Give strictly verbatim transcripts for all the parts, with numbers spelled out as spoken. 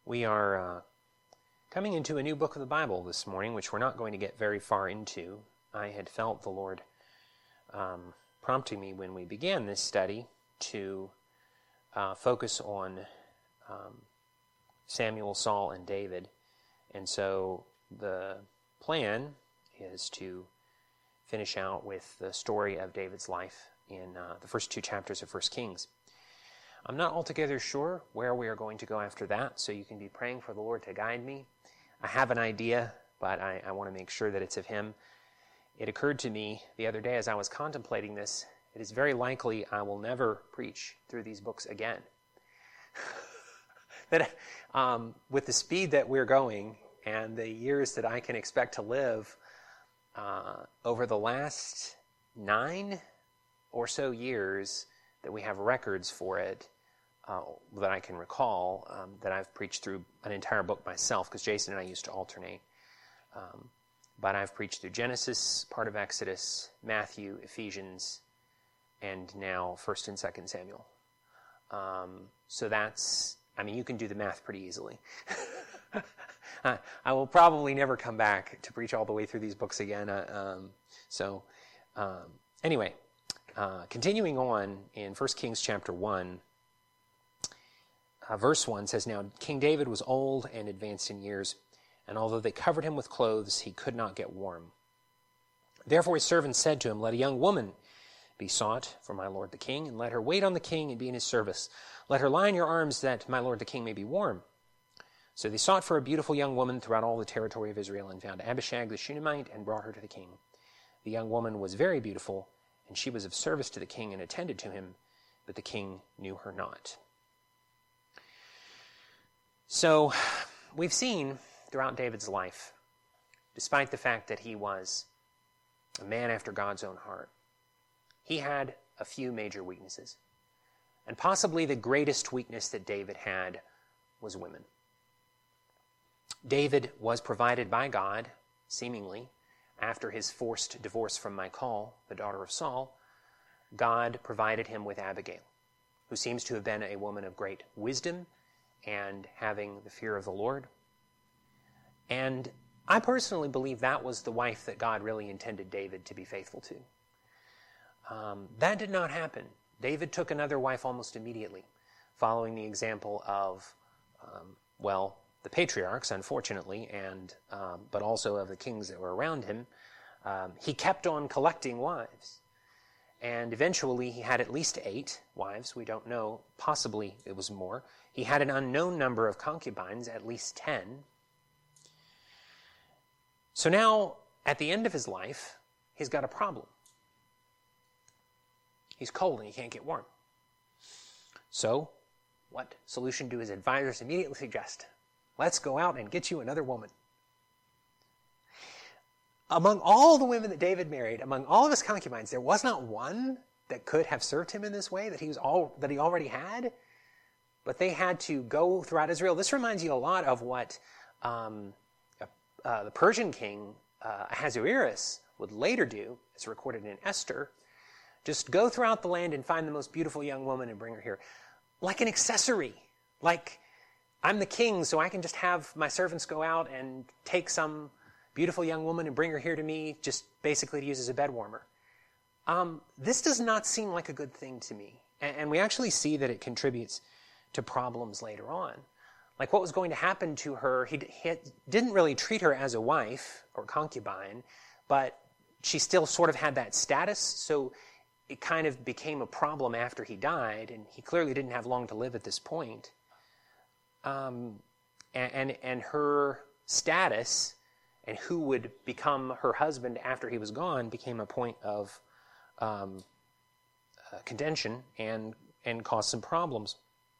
We are uh, coming into a new book of the Bible this morning, which we're not going to get very far into. I had felt the Lord um, prompting me when we began this study to uh, focus on um, Samuel, Saul, and David. And so the plan is to finish out with the story of David's life in uh, the first two chapters of First Kings. I'm not altogether sure where we are going to go after that, so you can be praying for the Lord to guide me. I have an idea, but I, I want to make sure that it's of Him. It occurred to me the other day as I was contemplating this, it is very likely I will never preach through these books again. that um, with the speed that we're going and the years that I can expect to live, uh, over the last nine or so years that we have records for it, uh, that I can recall, um, that I've preached through an entire book myself, because Jason and I used to alternate. Um, but I've preached through Genesis, part of Exodus, Matthew, Ephesians, and now First and Second Samuel. Um, so that's, I mean, you can do the math pretty easily. I, I will probably never come back to preach all the way through these books again. Uh, um, so um, anyway, uh, continuing on in First Kings chapter one, uh, verse one says, "Now King David was old and advanced in years, and although they covered him with clothes, he could not get warm. Therefore his servants said to him, 'Let a young woman be sought for my lord the king, and let her wait on the king and be in his service. Let her lie in your arms, that my lord the king may be warm.' So they sought for a beautiful young woman throughout all the territory of Israel, and found Abishag the Shunammite, and brought her to the king. The young woman was very beautiful, and she was of service to the king and attended to him, but the king knew her not." So we've seen throughout David's life, despite the fact that he was a man after God's own heart, he had a few major weaknesses. And possibly the greatest weakness that David had was women. David was provided by God, seemingly, after his forced divorce from Michal, the daughter of Saul. God provided him with Abigail, who seems to have been a woman of great wisdom and having the fear of the Lord. And I personally believe that was the wife that God really intended David to be faithful to. Um, that did not happen. David took another wife almost immediately, following the example of, um, well, the patriarchs, unfortunately, and um, but also of the kings that were around him. Um, he kept on collecting wives. And eventually he had at least eight wives. We don't know. Possibly it was more. He had an unknown number of concubines, at least ten. So now, at the end of his life, he's got a problem. He's cold and he can't get warm. So, what solution do his advisors immediately suggest? Let's go out and get you another woman. Among all the women that David married, among all of his concubines, there was not one that could have served him in this way that he was all that he already had. But they had to go throughout Israel. This reminds you a lot of what um, uh, the Persian king uh, Ahasuerus would later do, as recorded in Esther. Just go throughout the land and find the most beautiful young woman and bring her here. Like an accessory. Like, I'm the king, so I can just have my servants go out and take some beautiful young woman and bring her here to me, just basically to use as a bed warmer. Um, this does not seem like a good thing to me. And, and we actually see that it contributes to problems later on. Like what was going to happen to her, he, he didn't really treat her as a wife or concubine, but she still sort of had that status, so it kind of became a problem after he died, and he clearly didn't have long to live at this point. Um, and, and, and her status and who would become her husband after he was gone became a point of um, uh, contention and, and caused some problems.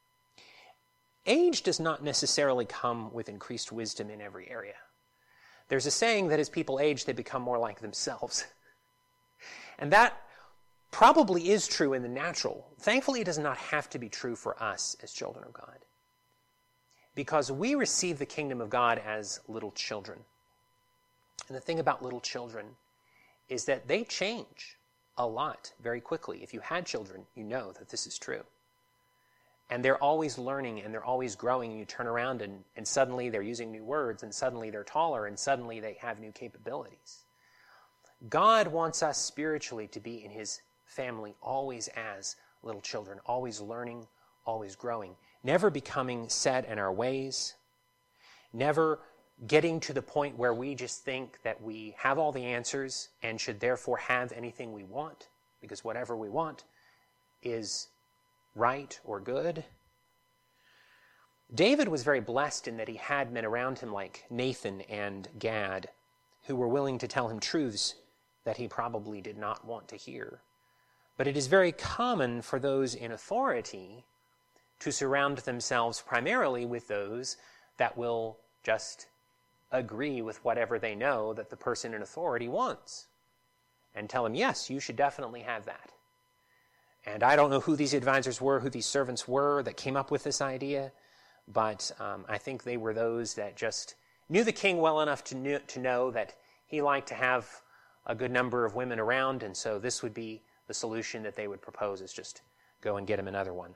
Age does not necessarily come with increased wisdom in every area. There's a saying that as people age, they become more like themselves. And that probably is true in the natural. Thankfully, it does not have to be true for us as children of God, because we receive the kingdom of God as little children. And the thing about little children is that they change a lot very quickly. If you had children, you know that this is true. And they're always learning and they're always growing. And you turn around and, and suddenly they're using new words and suddenly they're taller and suddenly they have new capabilities. God wants us spiritually to be in his family always as little children, always learning, always growing, never becoming set in our ways, never getting to the point where we just think that we have all the answers and should therefore have anything we want, because whatever we want is right or good. David was very blessed in that he had men around him like Nathan and Gad who were willing to tell him truths that he probably did not want to hear. But it is very common for those in authority to surround themselves primarily with those that will just agree with whatever they know that the person in authority wants and tell them, yes, you should definitely have that. And I don't know who these advisors were, who these servants were that came up with this idea, but um, I think they were those that just knew the king well enough to, knew, to know that he liked to have a good number of women around, and so this would be the solution that they would propose, is just go and get him another one.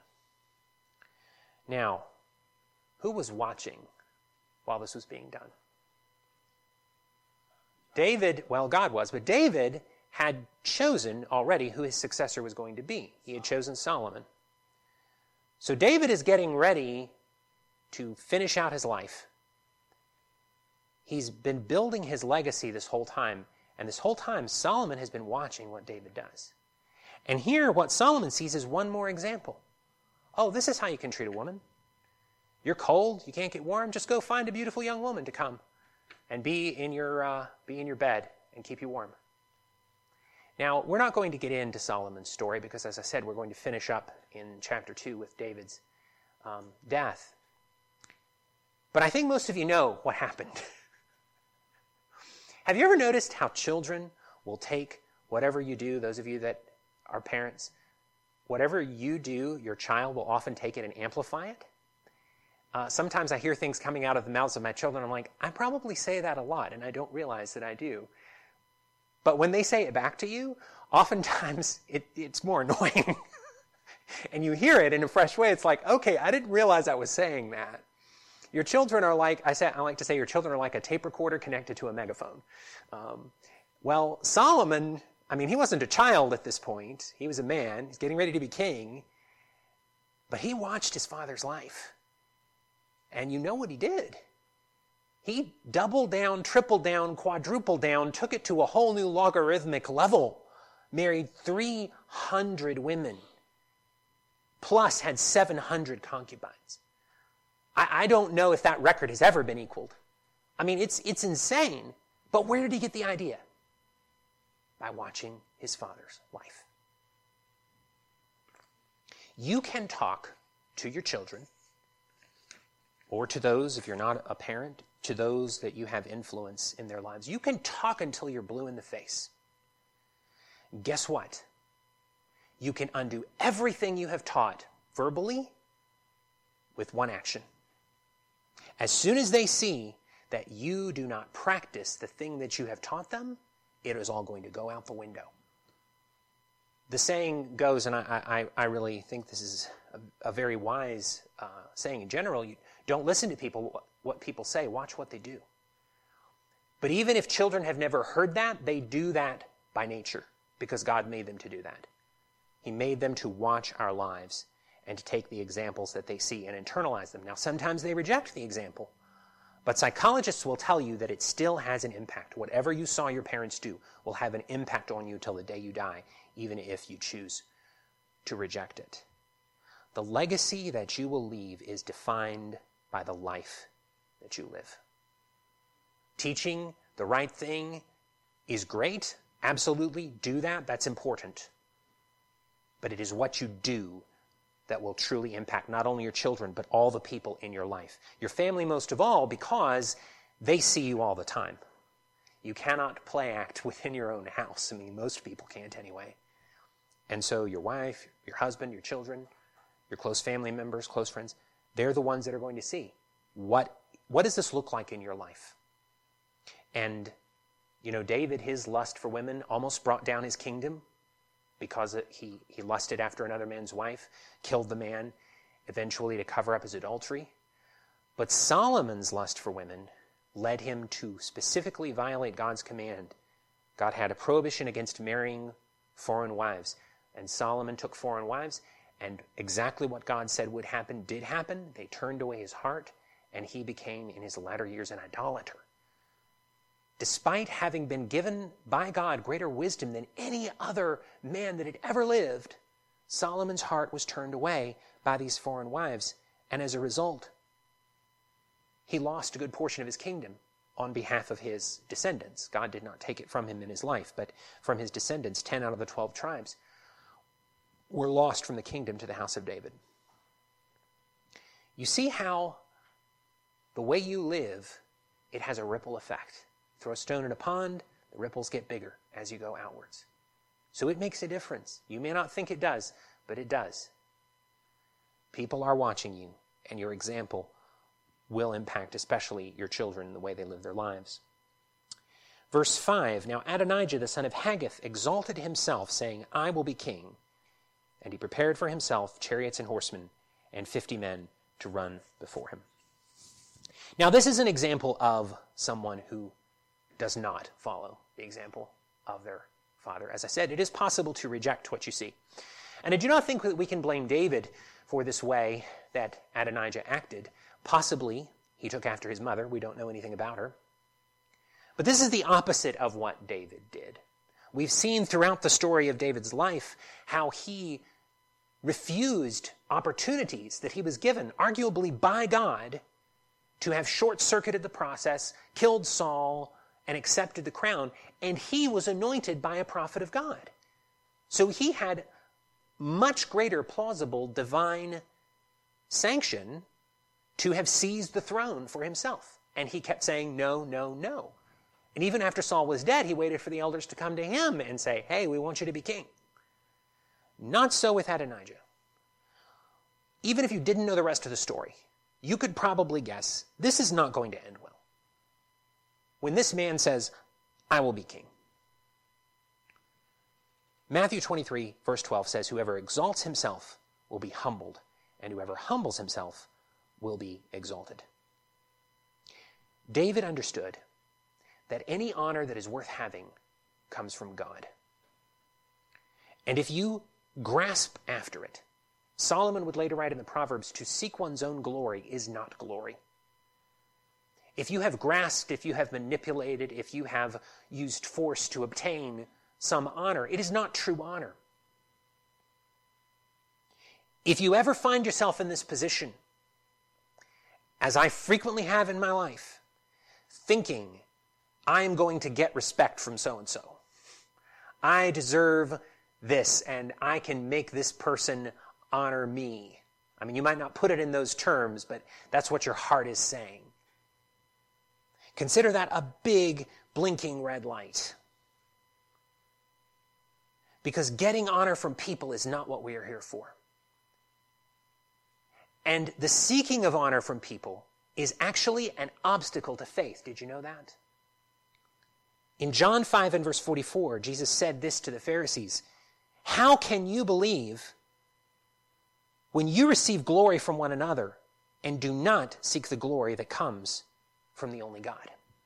Now, who was watching while this was being done? David, well, God was, but David had chosen already who his successor was going to be. He had chosen Solomon. So David is getting ready to finish out his life. He's been building his legacy this whole time, and this whole time Solomon has been watching what David does. And here what Solomon sees is one more example. Oh, this is how you can treat a woman. You're cold, you can't get warm, just go find a beautiful young woman to come and be in your uh, be in your bed and keep you warm. Now, we're not going to get into Solomon's story because, as I said, we're going to finish up in chapter two with David's um, death. But I think most of you know what happened. Have you ever noticed how children will take whatever you do, those of you that are parents, whatever you do, your child will often take it and amplify it? Uh, sometimes I hear things coming out of the mouths of my children. I'm like, I probably say that a lot, and I don't realize that I do. But when they say it back to you, oftentimes it, it's more annoying. And you hear it in a fresh way. It's like, okay, I didn't realize I was saying that. Your children are like, I, say, I like to say your children are like a tape recorder connected to a megaphone. Um, well, Solomon, I mean, he wasn't a child at this point. He was a man. He's getting ready to be king. But he watched his father's life. And you know what he did. He doubled down, tripled down, quadrupled down, took it to a whole new logarithmic level, married three hundred women, plus had seven hundred concubines. I, I don't know if that record has ever been equaled. I mean, it's, it's insane. But where did he get the idea? By watching his father's life. You can talk to your children, or to those, if you're not a parent, to those that you have influence in their lives. You can talk until you're blue in the face. Guess what? You can undo everything you have taught verbally with one action. As soon as they see that you do not practice the thing that you have taught them, it is all going to go out the window. The saying goes, and I, I, I really think this is a, a very wise uh, saying in general, you don't listen to people, what, what people say, watch what they do. But even if children have never heard that, they do that by nature, because God made them to do that. He made them to watch our lives and to take the examples that they see and internalize them. Now, sometimes they reject the example, but psychologists will tell you that it still has an impact. Whatever you saw your parents do will have an impact on you till the day you die, even if you choose to reject it. The legacy that you will leave is defined by the life that you live. Teaching the right thing is great. Absolutely, do that. That's important. But it is what you do that will truly impact not only your children, but all the people in your life. Your family most of all, because they see you all the time. You cannot play act within your own house. I mean, most people can't anyway. And so your wife, your husband, your children, your close family members, close friends, they're the ones that are going to see what, what does this look like in your life? And, you know, David, his lust for women almost brought down his kingdom, because he, he lusted after another man's wife, killed the man, eventually to cover up his adultery. But Solomon's lust for women led him to specifically violate God's command. God had a prohibition against marrying foreign wives, and Solomon took foreign wives, and exactly what God said would happen did happen. They turned away his heart, and he became, in his latter years, an idolater. Despite having been given by God greater wisdom than any other man that had ever lived, Solomon's heart was turned away by these foreign wives, and as a result, he lost a good portion of his kingdom on behalf of his descendants. God did not take it from him in his life, but from his descendants, ten out of the twelve tribes were lost from the kingdom to the house of David. You see how the way you live, it has a ripple effect. Throw a stone in a pond, the ripples get bigger as you go outwards. So it makes a difference. You may not think it does, but it does. People are watching you, and your example will impact especially your children in the way they live their lives. Verse five, now Adonijah the son of Haggith exalted himself, saying, I will be king. And he prepared for himself chariots and horsemen, and fifty men to run before him. Now this is an example of someone who does not follow the example of their father. As I said, it is possible to reject what you see. And I do not think that we can blame David for this way that Adonijah acted. Possibly he took after his mother. We don't know anything about her. But this is the opposite of what David did. We've seen throughout the story of David's life how he refused opportunities that he was given, arguably by God, to have short-circuited the process, killed Saul, and accepted the crown, and he was anointed by a prophet of God. So he had much greater plausible divine sanction to have seized the throne for himself. And he kept saying, no, no, no. And even after Saul was dead, he waited for the elders to come to him and say, hey, we want you to be king. Not so with Adonijah. Even if you didn't know the rest of the story, you could probably guess this is not going to end well. When this man says, I will be king. Matthew twenty-three, verse twelve says, whoever exalts himself will be humbled, and whoever humbles himself will be exalted. David understood that any honor that is worth having comes from God. And if you grasp after it, Solomon would later write in the Proverbs, to seek one's own glory is not glory. If you have grasped, if you have manipulated, if you have used force to obtain some honor, it is not true honor. If you ever find yourself in this position, as I frequently have in my life, thinking, I am going to get respect from so-and-so. I deserve this, and I can make this person honor me. I mean, you might not put it in those terms, but that's what your heart is saying. Consider that a big, blinking red light. Because getting honor from people is not what we are here for. And the seeking of honor from people is actually an obstacle to faith. Did you know that? In John five and verse forty-four, Jesus said this to the Pharisees, how can you believe when you receive glory from one another and do not seek the glory that comes from the only God?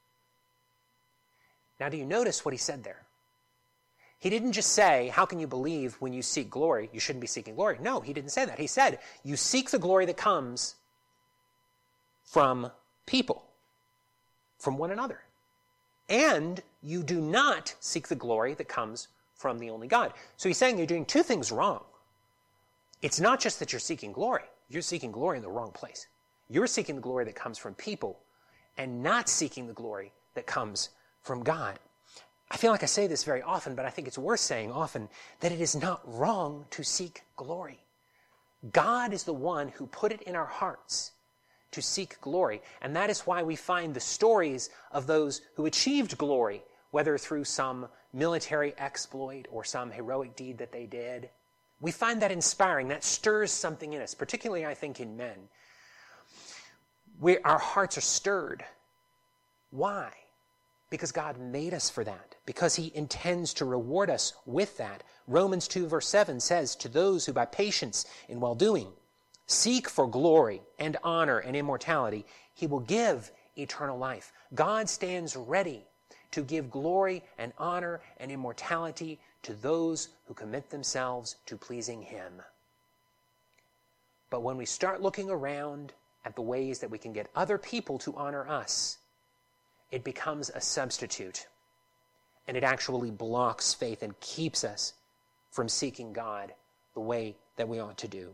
Now, do you notice what he said there? He didn't just say, how can you believe when you seek glory? You shouldn't be seeking glory. No, he didn't say that. He said, you seek the glory that comes from people, from one another. And you do not seek the glory that comes from the only God. So he's saying you're doing two things wrong. It's not just that you're seeking glory. You're seeking glory in the wrong place. You're seeking the glory that comes from people and not seeking the glory that comes from God. I feel like I say this very often, but I think it's worth saying often that it is not wrong to seek glory. God is the one who put it in our hearts to seek glory. And that is why we find the stories of those who achieved glory, whether through some military exploit or some heroic deed that they did. We find that inspiring. That stirs something in us, particularly, I think, in men. We, our hearts are stirred. Why? Because God made us for that. Because he intends to reward us with that. Romans two verse seven says, to those who by patience in well-doing seek for glory and honor and immortality, he will give eternal life. God stands ready to give glory and honor and immortality to those who commit themselves to pleasing him. But when we start looking around at the ways that we can get other people to honor us, it becomes a substitute. And it actually blocks faith and keeps us from seeking God the way that we ought to do.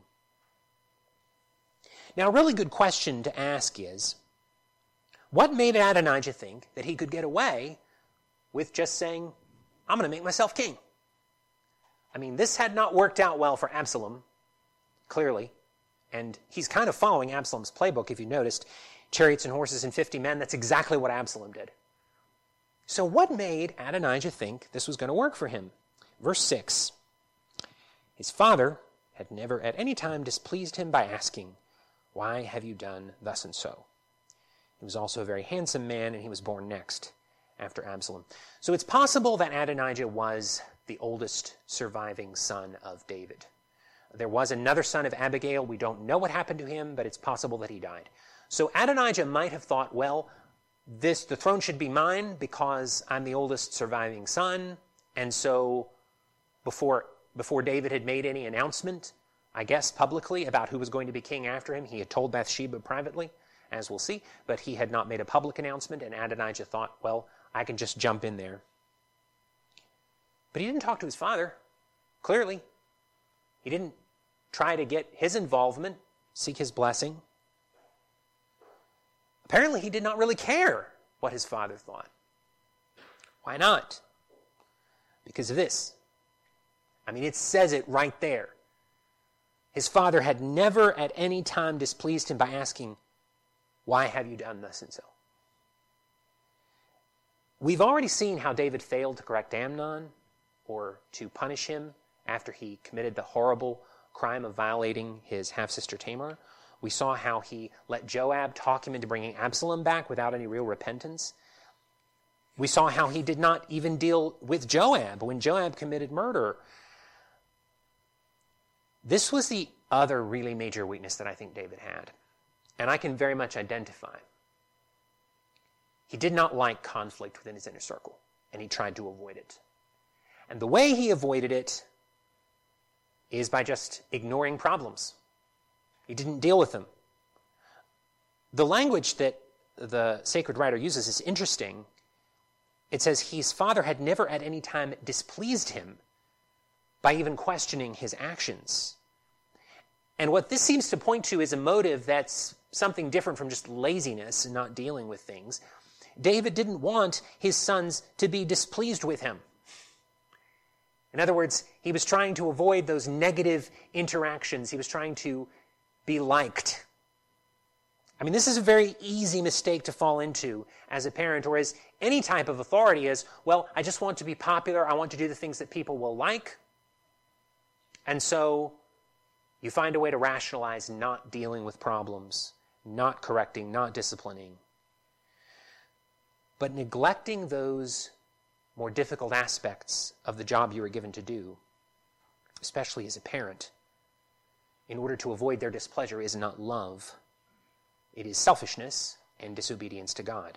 Now, a really good question to ask is, what made Adonijah think that he could get away with just saying, I'm going to make myself king? I mean, this had not worked out well for Absalom, clearly. And he's kind of following Absalom's playbook, if you noticed. Chariots and horses and fifty men, that's exactly what Absalom did. So what made Adonijah think this was going to work for him? Verse six. His father had never at any time displeased him by asking, why have you done thus and so? He was also a very handsome man, and he was born next after Absalom. So it's possible that Adonijah was the oldest surviving son of David. There was another son of Abigail. We don't know what happened to him, but it's possible that he died. So Adonijah might have thought, well, this the throne should be mine because I'm the oldest surviving son, and so before before David had made any announcement, I guess publicly, about who was going to be king after him, he had told Bathsheba privately, as we'll see, but he had not made a public announcement, and Adonijah thought, well, I can just jump in there. But he didn't talk to his father, clearly. He didn't try to get his involvement, seek his blessing. Apparently, he did not really care what his father thought. Why not? Because of this. I mean, it says it right there. His father had never at any time displeased him by asking, why have you done thus and so? We've already seen how David failed to correct Amnon or to punish him after he committed the horrible crime of violating his half-sister Tamar. We saw how he let Joab talk him into bringing Absalom back without any real repentance. We saw how he did not even deal with Joab when Joab committed murder. This was the other really major weakness that I think David had, and I can very much identify. He did not like conflict within his inner circle, and he tried to avoid it. And the way he avoided it is by just ignoring problems. He didn't deal with them. The language that the sacred writer uses is interesting. It says his father had never at any time displeased him by even questioning his actions. And what this seems to point to is a motive that's something different from just laziness and not dealing with things. David didn't want his sons to be displeased with him. In other words, he was trying to avoid those negative interactions. He was trying to be liked. I mean, this is a very easy mistake to fall into as a parent or as any type of authority is, well, I just want to be popular. I want to do the things that people will like. And so you find a way to rationalize not dealing with problems, not correcting, not disciplining. But neglecting those more difficult aspects of the job you are given to do, especially as a parent, in order to avoid their displeasure is not love. It is selfishness and disobedience to God.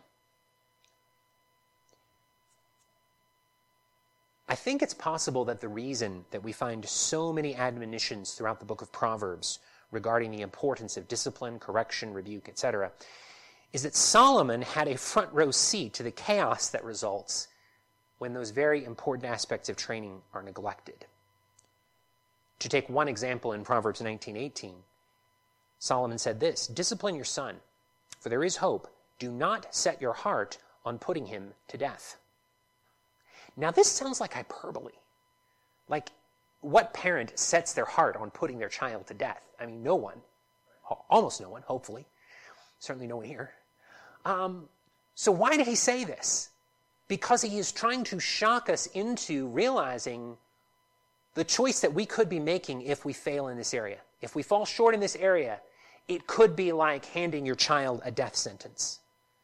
I think it's possible that the reason that we find so many admonitions throughout the book of Proverbs regarding the importance of discipline, correction, rebuke, et cetera, is that Solomon had a front row seat to the chaos that results when those very important aspects of training are neglected. To take one example in Proverbs nineteen eighteen, Solomon said this, "Discipline your son, for there is hope. Do not set your heart on putting him to death." Now this sounds like hyperbole. Like, what parent sets their heart on putting their child to death? I mean, no one. Almost no one, hopefully. Certainly no one here. Um, so why did he say this? Because he is trying to shock us into realizing the choice that we could be making if we fail in this area. If we fall short in this area, it could be like handing your child a death sentence.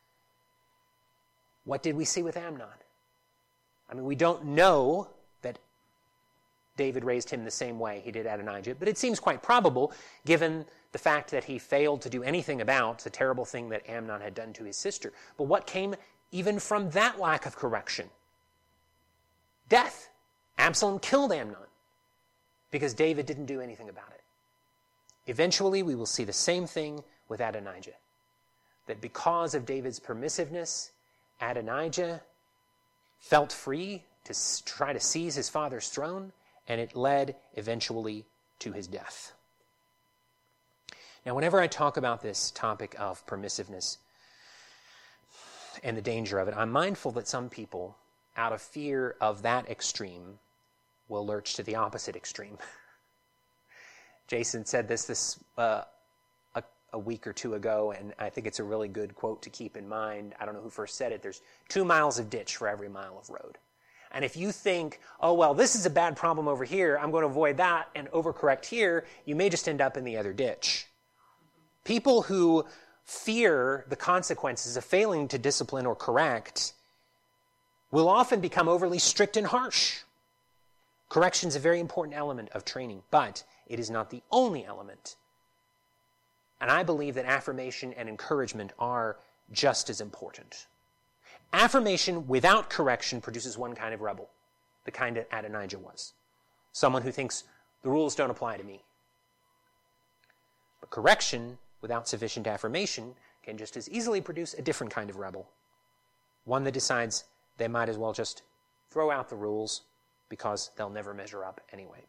What did we see with Amnon? I mean, we don't know that David raised him the same way he did Adonijah, but it seems quite probable, given the fact that he failed to do anything about the terrible thing that Amnon had done to his sister. But what came even from that lack of correction? Death. Absalom killed Amnon because David didn't do anything about it. Eventually, we will see the same thing with Adonijah. That because of David's permissiveness, Adonijah felt free to try to seize his father's throne, and it led eventually to his death. Now, whenever I talk about this topic of permissiveness and the danger of it, I'm mindful that some people, out of fear of that extreme, will lurch to the opposite extreme. Jason said this this uh, a, a week or two ago, and I think it's a really good quote to keep in mind. I don't know who first said it. There's two miles of ditch for every mile of road. And if you think, oh, well, this is a bad problem over here, I'm going to avoid that and overcorrect here, you may just end up in the other ditch. People who fear the consequences of failing to discipline or correct will often become overly strict and harsh. Correction is a very important element of training, but it is not the only element. And I believe that affirmation and encouragement are just as important. Affirmation without correction produces one kind of rebel, the kind that Adonijah was. Someone who thinks the rules don't apply to me. But correction without sufficient affirmation can just as easily produce a different kind of rebel. One that decides they might as well just throw out the rules because they'll never measure up anyway.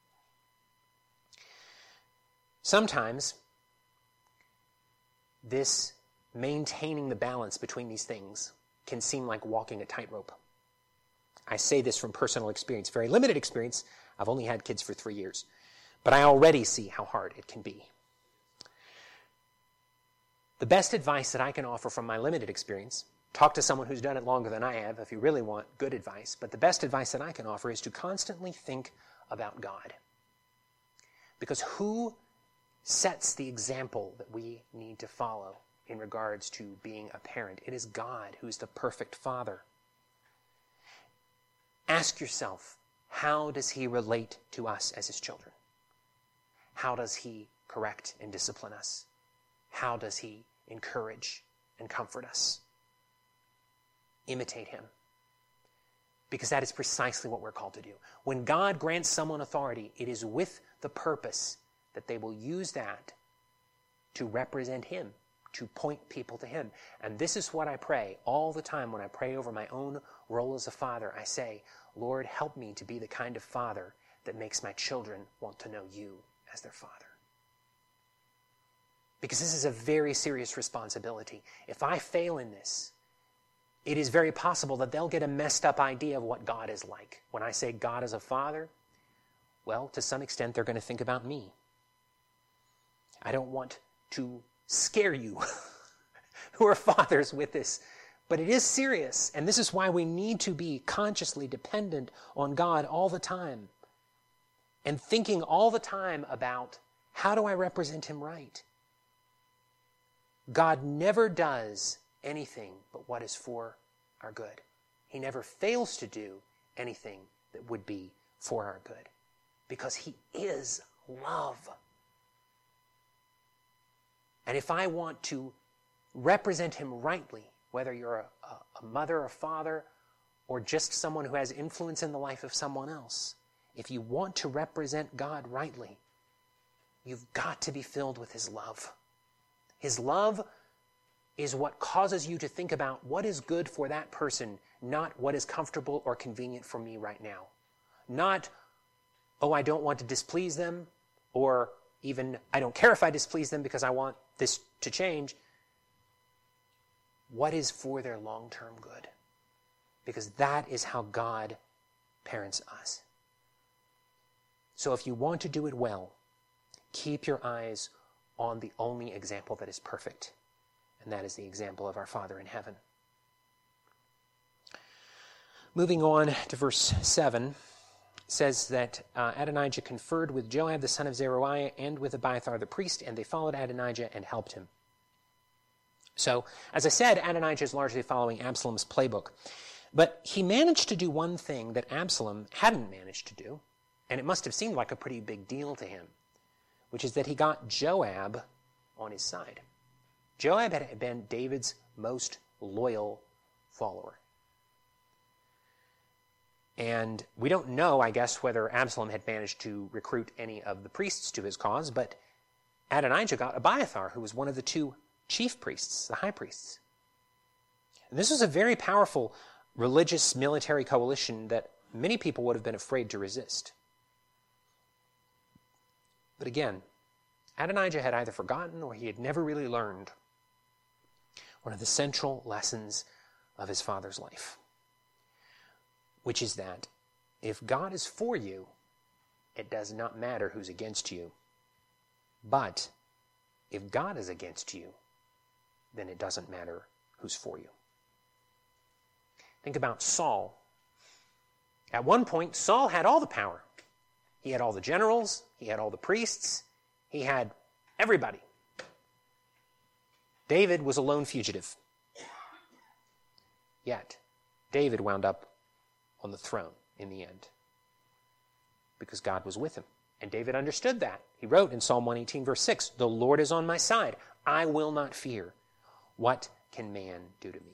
Sometimes this maintaining the balance between these things can seem like walking a tightrope. I say this from personal experience, very limited experience. I've only had kids for three years, but I already see how hard it can be. The best advice that I can offer from my limited experience, talk to someone who's done it longer than I have if you really want good advice, but the best advice that I can offer is to constantly think about God. Because who sets the example that we need to follow in regards to being a parent? It is God who's the perfect father. Ask yourself, how does he relate to us as his children? How does he correct and discipline us? How does he encourage and comfort us? Imitate him. Because that is precisely what we're called to do. When God grants someone authority, it is with the purpose that they will use that to represent him, to point people to him. And this is what I pray all the time when I pray over my own role as a father. I say, Lord, help me to be the kind of father that makes my children want to know you as their father. Because this is a very serious responsibility. If I fail in this, it is very possible that they'll get a messed up idea of what God is like. When I say God is a father, well, to some extent, they're going to think about me. I don't want to scare you who are fathers with this, but it is serious, and this is why we need to be consciously dependent on God all the time and thinking all the time about, how do I represent him right? God never does anything but what is for our good. He never fails to do anything that would be for our good, because he is love. And if I want to represent him rightly, whether you're a, a mother or father or just someone who has influence in the life of someone else, if you want to represent God rightly, you've got to be filled with his love. His love is what causes you to think about what is good for that person, not what is comfortable or convenient for me right now. Not, oh, I don't want to displease them, or even, I don't care if I displease them because I want this to change. What is for their long-term good? Because that is how God parents us. So if you want to do it well, keep your eyes on the only example that is perfect, and that is the example of our Father in heaven. Moving on to verse seven, says that uh, Adonijah conferred with Joab the son of Zeruiah and with Abiathar the priest, and they followed Adonijah and helped him. So, as I said, Adonijah is largely following Absalom's playbook. But he managed to do one thing that Absalom hadn't managed to do, and it must have seemed like a pretty big deal to him. which is that he got Joab on his side. Joab had been David's most loyal follower. And we don't know, I guess, whether Absalom had managed to recruit any of the priests to his cause, but Adonijah got Abiathar, who was one of the two chief priests, the high priests. And this was a very powerful religious military coalition that many people would have been afraid to resist. But again, Adonijah had either forgotten or he had never really learned one of the central lessons of his father's life, which is that if God is for you, it does not matter who's against you. But if God is against you, then it doesn't matter who's for you. Think about Saul. At one point, Saul had all the power. He had all the generals, he had all the priests, he had everybody. David was a lone fugitive. Yet, David wound up on the throne in the end because God was with him. And David understood that. He wrote in Psalm one eighteen, verse six, "The Lord is on my side. I will not fear. What can man do to me?"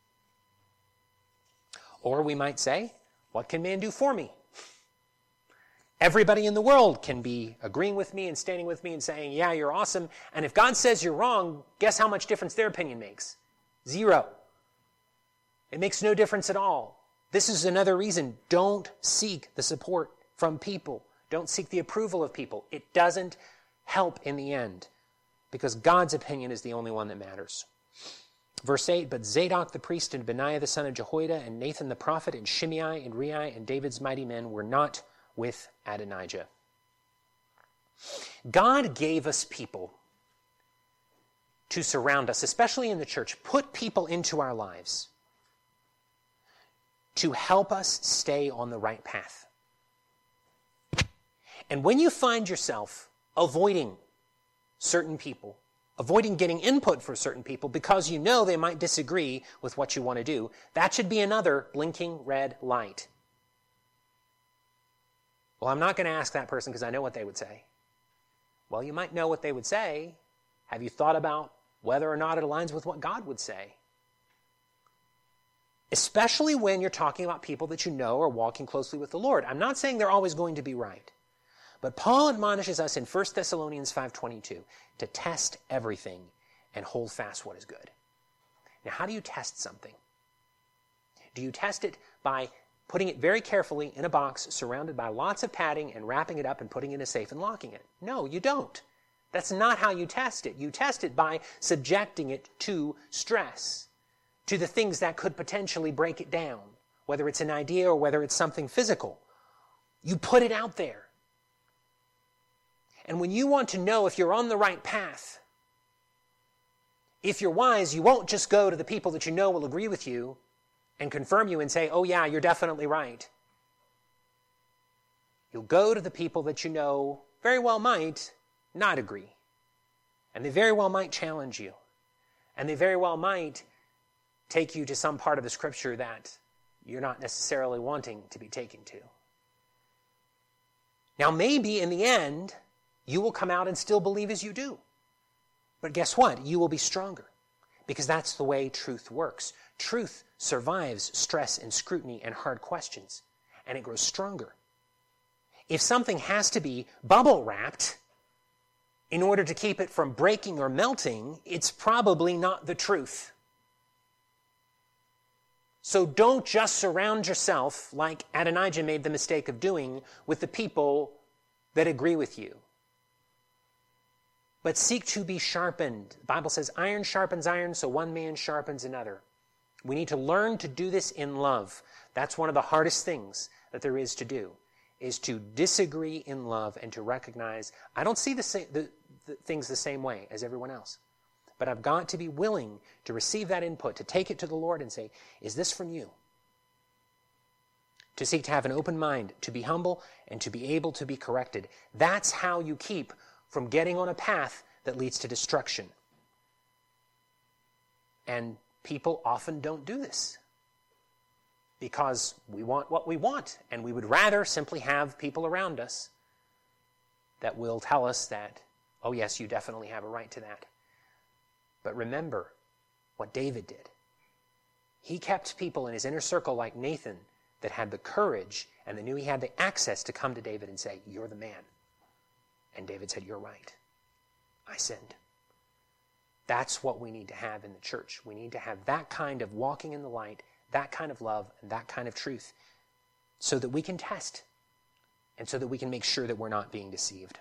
Or we might say, what can man do for me? Everybody in the world can be agreeing with me and standing with me and saying, yeah, you're awesome. And if God says you're wrong, guess how much difference their opinion makes? Zero. It makes no difference at all. This is another reason. Don't seek the support from people. Don't seek the approval of people. It doesn't help in the end because God's opinion is the only one that matters. Verse eight, but Zadok the priest and Benaiah the son of Jehoiada and Nathan the prophet and Shimei and Rei and David's mighty men were not with Adonijah. God gave us people to surround us, especially in the church. Put people into our lives to help us stay on the right path. And when you find yourself avoiding certain people, avoiding getting input for certain people because you know they might disagree with what you want to do, that should be another blinking red light. Well, I'm not going to ask that person because I know what they would say. Well, you might know what they would say. Have you thought about whether or not it aligns with what God would say? Especially when you're talking about people that you know are walking closely with the Lord. I'm not saying they're always going to be right. But Paul admonishes us in First Thessalonians five twenty-two to test everything and hold fast what is good. Now, how do you test something? Do you test it by putting it very carefully in a box surrounded by lots of padding and wrapping it up and putting it in a safe and locking it? No, you don't. That's not how you test it. You test it by subjecting it to stress, to the things that could potentially break it down, whether it's an idea or whether it's something physical. You put it out there. And when you want to know if you're on the right path, if you're wise, you won't just go to the people that you know will agree with you and confirm you and say, oh yeah, you're definitely right. You'll go to the people that you know very well might not agree. And they very well might challenge you. And they very well might take you to some part of the scripture that you're not necessarily wanting to be taken to. Now maybe in the end, you will come out and still believe as you do. But guess what? You will be stronger because that's the way truth works. Truth survives stress and scrutiny and hard questions, and it grows stronger. If something has to be bubble wrapped in order to keep it from breaking or melting, it's probably not the truth. So don't just surround yourself, like Adonijah made the mistake of doing, with the people that agree with you. But seek to be sharpened. The Bible says iron sharpens iron, so one man sharpens another. We need to learn to do this in love. That's one of the hardest things that there is to do, is to disagree in love and to recognize, I don't see the, sa- the, the things the same way as everyone else. But I've got to be willing to receive that input, to take it to the Lord and say, is this from you? To seek to have an open mind, to be humble, and to be able to be corrected. That's how you keep from getting on a path that leads to destruction. And people often don't do this because we want what we want, and we would rather simply have people around us that will tell us that Oh yes, you definitely have a right to that. But remember what David did. He kept people in his inner circle like Nathan that had the courage and they knew he had the access to come to David and say, you're the man. And David said, you're right. I sinned. That's what we need to have in the church. We need to have that kind of walking in the light, that kind of love, and that kind of truth so that we can test and so that we can make sure that we're not being deceived.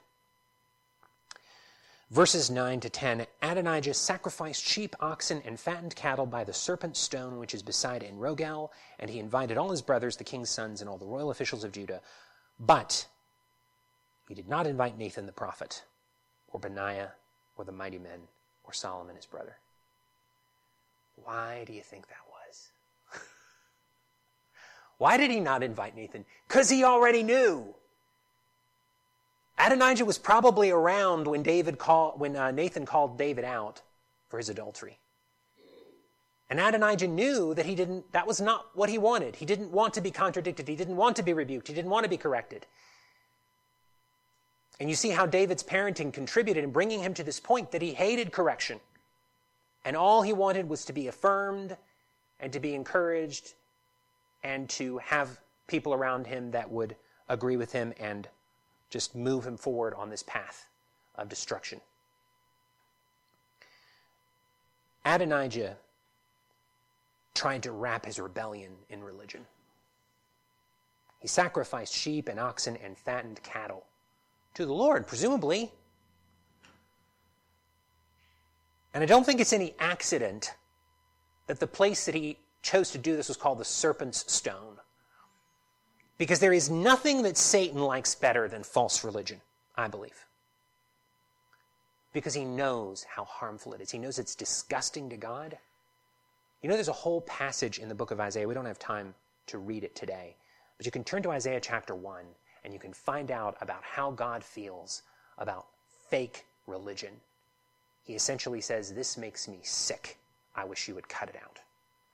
Verses nine to ten, Adonijah sacrificed sheep, oxen, and fattened cattle by the serpent stone which is beside En Rogel, and he invited all his brothers, the king's sons, and all the royal officials of Judah. But he did not invite Nathan the prophet, or Benaiah, or the mighty men, or Solomon his brother. Why do you think that was? Why did he not invite Nathan? Because he already knew. Adonijah was probably around when David called, when uh, Nathan called David out for his adultery. And Adonijah knew that he didn't, that was not what he wanted. He didn't want to be contradicted. He didn't want to be rebuked. He didn't want to be corrected. And you see how David's parenting contributed in bringing him to this point that he hated correction. And all he wanted was to be affirmed and to be encouraged and to have people around him that would agree with him and just move him forward on this path of destruction. Adonijah tried to wrap his rebellion in religion. He sacrificed sheep and oxen and fattened cattle to the Lord, presumably. And I don't think it's any accident that the place that he chose to do this was called the Serpent's Stone. Because there is nothing that Satan likes better than false religion, I believe. Because he knows how harmful it is. He knows it's disgusting to God. You know, there's a whole passage in the book of Isaiah. We don't have time to read it today. But you can turn to Isaiah chapter one, and you can find out about how God feels about fake religion. He essentially says, this makes me sick. I wish you would cut it out.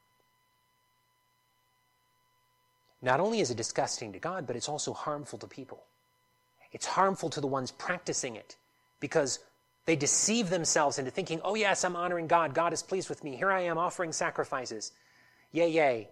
Not only is it disgusting to God, but it's also harmful to people. It's harmful to the ones practicing it because they deceive themselves into thinking, oh yes, I'm honoring God. God is pleased with me. Here I am offering sacrifices. Yay, yay.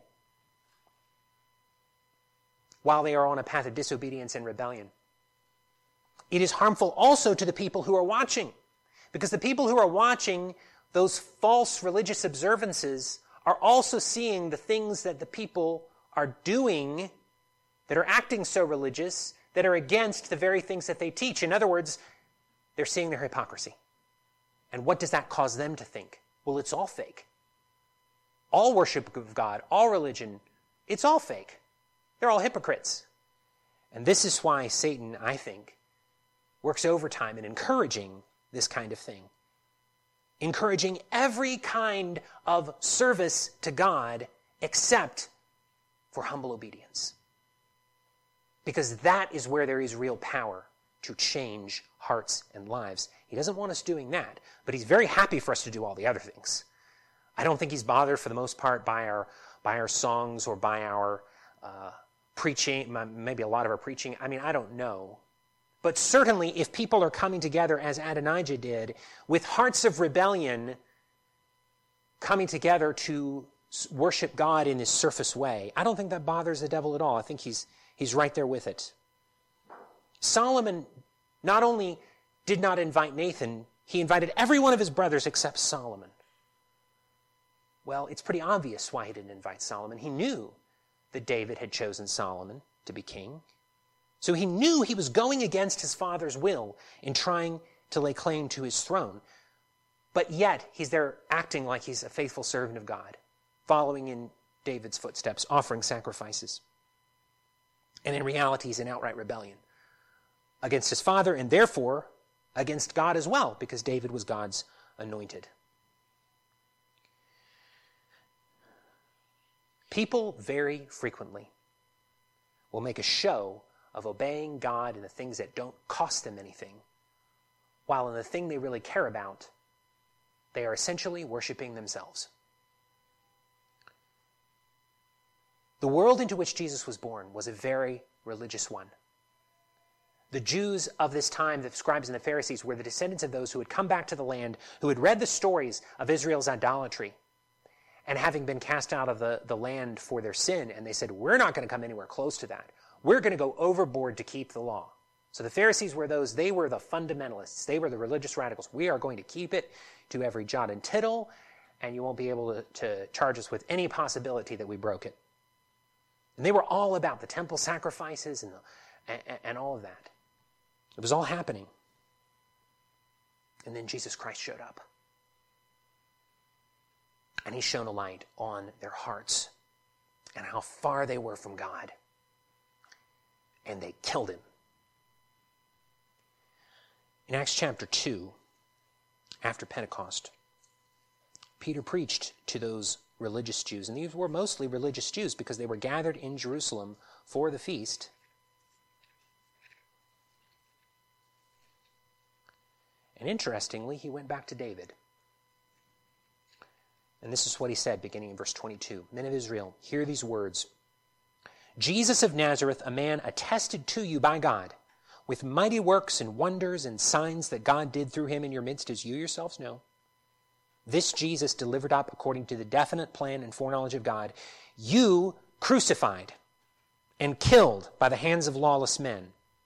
While they are on a path of disobedience and rebellion. It is harmful also to the people who are watching, because the people who are watching those false religious observances are also seeing the things that the people are doing that are acting so religious that are against the very things that they teach. In other words, they're seeing their hypocrisy. And what does that cause them to think? Well, it's all fake. All worship of God, all religion, it's all fake. They're all hypocrites. And this is why Satan, I think, works overtime in encouraging this kind of thing. Encouraging every kind of service to God except for humble obedience. Because that is where there is real power to change hearts and lives. He doesn't want us doing that, but he's very happy for us to do all the other things. I don't think he's bothered for the most part by our by our songs or by our uh, preaching, maybe a lot of our preaching. I mean, I don't know. But certainly if people are coming together as Adonijah did, with hearts of rebellion coming together to worship God in this surface way, I don't think that bothers the devil at all. I think he's he's right there with it. Solomon not only did not invite Nathan, he invited every one of his brothers except Solomon. Well, it's pretty obvious why he didn't invite Solomon. He knew that David had chosen Solomon to be king. So he knew he was going against his father's will in trying to lay claim to his throne. But yet, he's there acting like he's a faithful servant of God, following in David's footsteps, offering sacrifices. And in reality, he's in outright rebellion against his father and therefore against God as well, because David was God's anointed. People very frequently will make a show of obeying God in the things that don't cost them anything, while in the thing they really care about, they are essentially worshiping themselves. The world into which Jesus was born was a very religious one. The Jews of this time, the scribes and the Pharisees, were the descendants of those who had come back to the land, who had read the stories of Israel's idolatry, and having been cast out of the, the land for their sin, and they said, we're not going to come anywhere close to that. We're going to go overboard to keep the law. So the Pharisees were those, they were the fundamentalists. They were the religious radicals. We are going to keep it to every jot and tittle, and you won't be able to, to charge us with any possibility that we broke it. And they were all about the temple sacrifices and, the, and, and all of that. It was all happening. And then Jesus Christ showed up. And he shone a light on their hearts and how far they were from God. And they killed him. In Acts chapter two, after Pentecost, Peter preached to those religious Jews, and these were mostly religious Jews because they were gathered in Jerusalem for the feast. And interestingly, he went back to David. And this is what he said, beginning in verse twenty-two. Men of Israel, hear these words. Jesus of Nazareth, a man attested to you by God, with mighty works and wonders and signs that God did through him in your midst, as you yourselves know. This Jesus delivered up according to the definite plan and foreknowledge of God, you crucified and killed by the hands of lawless men.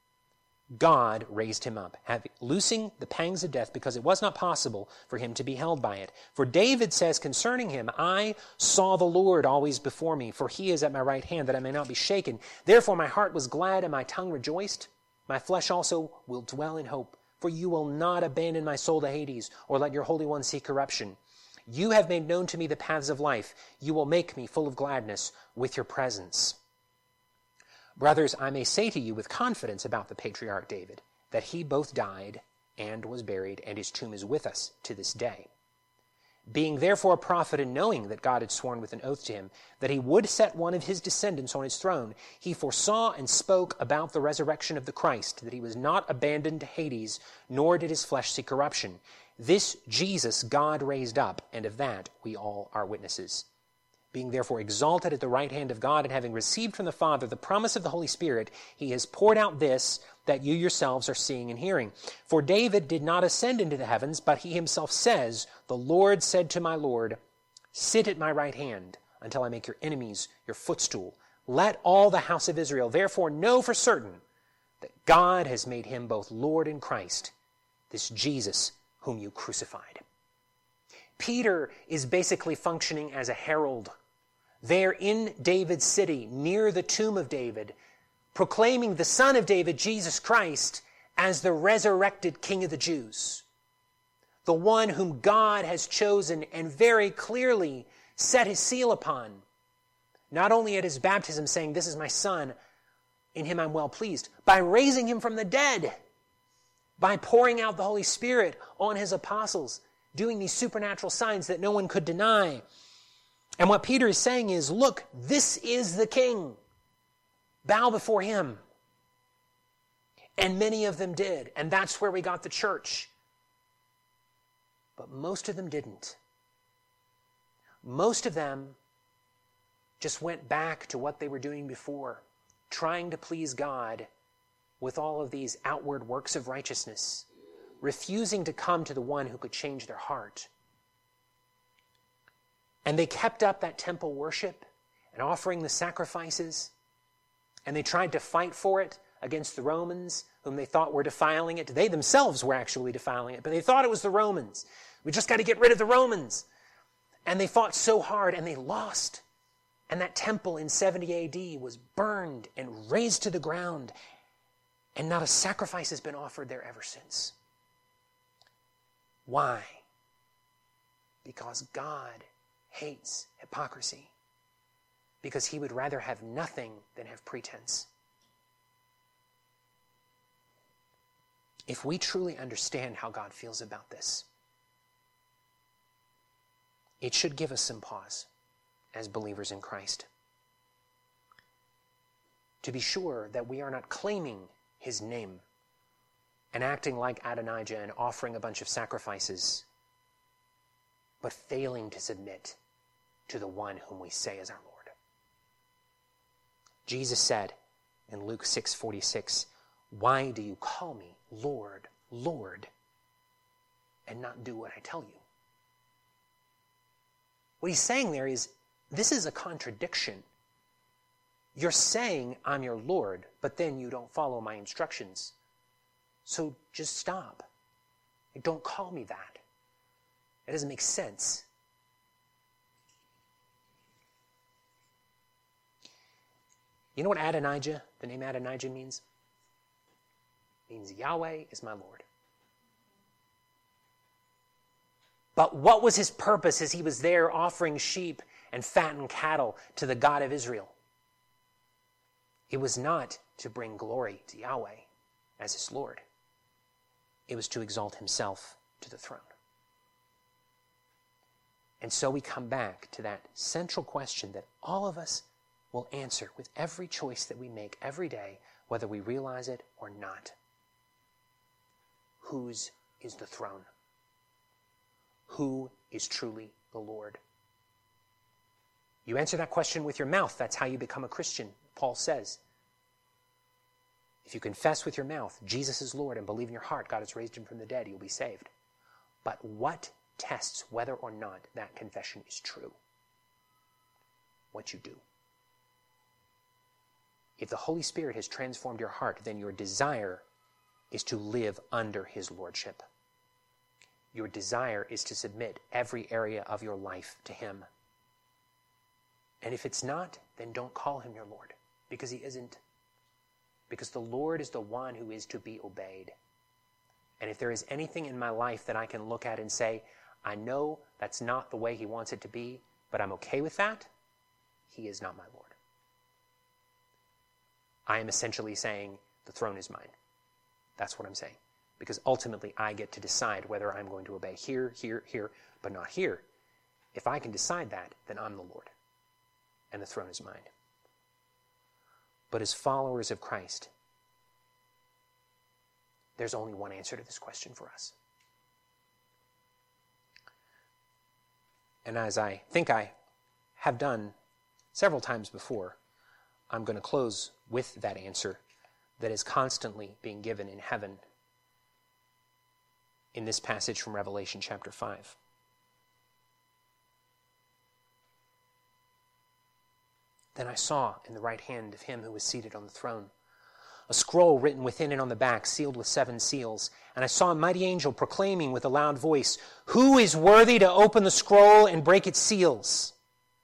God raised him up, having, loosing the pangs of death, because it was not possible for him to be held by it. For David says concerning him, I saw the Lord always before me, for he is at my right hand, that I may not be shaken. Therefore my heart was glad and my tongue rejoiced. My flesh also will dwell in hope, for you will not abandon my soul to Hades, or let your Holy One see corruption. You have made known to me the paths of life. You will make me full of gladness with your presence. Brothers, I may say to you with confidence about the patriarch David, that he both died and was buried, and his tomb is with us to this day. Being therefore a prophet, and knowing that God had sworn with an oath to him that he would set one of his descendants on his throne, he foresaw and spoke about the resurrection of the Christ, that he was not abandoned to Hades, nor did his flesh see corruption. This Jesus God raised up, and of that we all are witnesses. Being therefore exalted at the right hand of God, and having received from the Father the promise of the Holy Spirit, he has poured out this that you yourselves are seeing and hearing. For David did not ascend into the heavens, but he himself says, the Lord said to my Lord, sit at my right hand until I make your enemies your footstool. Let all the house of Israel therefore know for certain that God has made him both Lord and Christ, this Jesus whom you crucified. Peter is basically functioning as a herald there in David's city, near the tomb of David, proclaiming the Son of David, Jesus Christ, as the resurrected King of the Jews, the one whom God has chosen and very clearly set his seal upon, not only at his baptism saying, this is my Son, in him I'm well pleased, by raising him from the dead, by pouring out the Holy Spirit on his apostles, doing these supernatural signs that no one could deny. And what Peter is saying is, look, this is the King. Bow before him. And many of them did. And that's where we got the church. But most of them didn't. Most of them just went back to what they were doing before, trying to please God with all of these outward works of righteousness, refusing to come to the one who could change their heart. And they kept up that temple worship and offering the sacrifices, and they tried to fight for it against the Romans, whom they thought were defiling it. They themselves were actually defiling it, but they thought it was the Romans. We just got to get rid of the Romans. And they fought so hard, and they lost. And that temple in seventy A D was burned and razed to the ground, and not a sacrifice has been offered there ever since. Why? Because God hates hypocrisy. Because he would rather have nothing than have pretense. If we truly understand how God feels about this, it should give us some pause as believers in Christ. To be sure that we are not claiming his name and acting like Adonijah and offering a bunch of sacrifices, but failing to submit to the one whom we say is our Lord. Jesus said in Luke six forty-six, Why do you call me Lord, Lord, and not do what I tell you? What he's saying there is, this is a contradiction. You're saying I'm your Lord, but then you don't follow my instructions. So just stop. Don't call me that. It doesn't make sense. You know what Adonijah, the name Adonijah means? It means Yahweh is my Lord. But what was his purpose as he was there offering sheep and fattened cattle to the God of Israel? It was not to bring glory to Yahweh as his Lord. It was to exalt himself to the throne. And so we come back to that central question that all of us will answer with every choice that we make every day, whether we realize it or not. Whose is the throne? Who is truly the Lord? You answer that question with your mouth. That's how you become a Christian, Paul says. If you confess with your mouth Jesus is Lord and believe in your heart God has raised him from the dead, you'll be saved. But what tests whether or not that confession is true? What you do. If the Holy Spirit has transformed your heart, then your desire is to live under his lordship. Your desire is to submit every area of your life to him. And if it's not, then don't call him your Lord, because he isn't. Because the Lord is the one who is to be obeyed. And if there is anything in my life that I can look at and say, I know that's not the way he wants it to be, but I'm okay with that, he is not my Lord. I am essentially saying, the throne is mine. That's what I'm saying. Because ultimately, I get to decide whether I'm going to obey here, here, here, but not here. If I can decide that, then I'm the Lord. And the throne is mine. But as followers of Christ, there's only one answer to this question for us. And as I think I have done several times before, I'm going to close with that answer that is constantly being given in heaven in this passage from Revelation chapter five. Then I saw in the right hand of him who was seated on the throne a scroll written within and on the back, sealed with seven seals. And I saw a mighty angel proclaiming with a loud voice, "Who is worthy to open the scroll and break its seals?"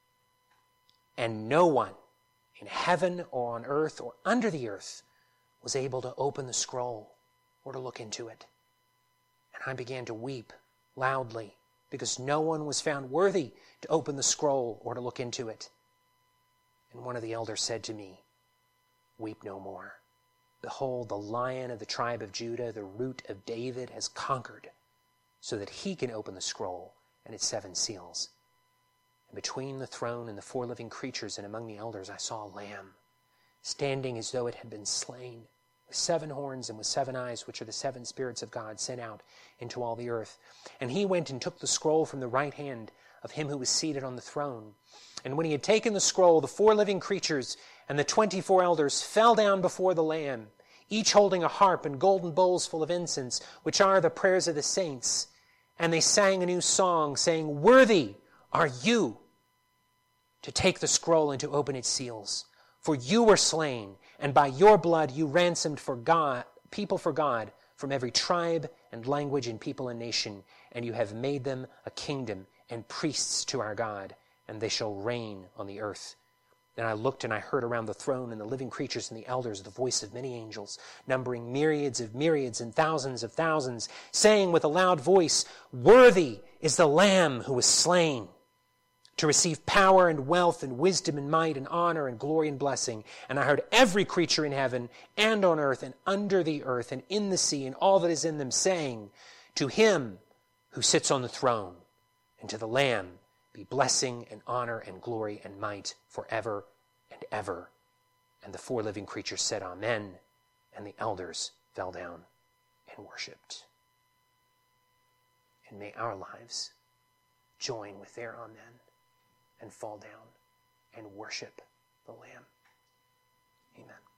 And no one in heaven or on earth or under the earth was able to open the scroll or to look into it. And I began to weep loudly because no one was found worthy to open the scroll or to look into it. And one of the elders said to me, "Weep no more. Behold, the Lion of the tribe of Judah, the Root of David, has conquered, so that he can open the scroll and its seven seals." And between the throne and the four living creatures and among the elders I saw a lamb, standing as though it had been slain, with seven horns and with seven eyes, which are the seven spirits of God sent out into all the earth. And he went and took the scroll from the right hand of him who was seated on the throne. And when he had taken the scroll, the four living creatures and the twenty-four elders fell down before the Lamb, each holding a harp and golden bowls full of incense, which are the prayers of the saints. And they sang a new song, saying, "Worthy are you to take the scroll and to open its seals. For you were slain, and by your blood you ransomed for God, people for God, from every tribe and language and people and nation, and you have made them a kingdom and priests to our God, and they shall reign on the earth." Then I looked and I heard around the throne and the living creatures and the elders the voice of many angels, numbering myriads of myriads and thousands of thousands, saying with a loud voice, "Worthy is the Lamb who was slain to receive power and wealth and wisdom and might and honor and glory and blessing." And I heard every creature in heaven and on earth and under the earth and in the sea and all that is in them saying, "To him who sits on the throne and to the Lamb be blessing and honor and glory and might forever and ever." And the four living creatures said, "Amen." And the elders fell down and worshipped. And may our lives join with their amen and fall down and worship the Lamb. Amen.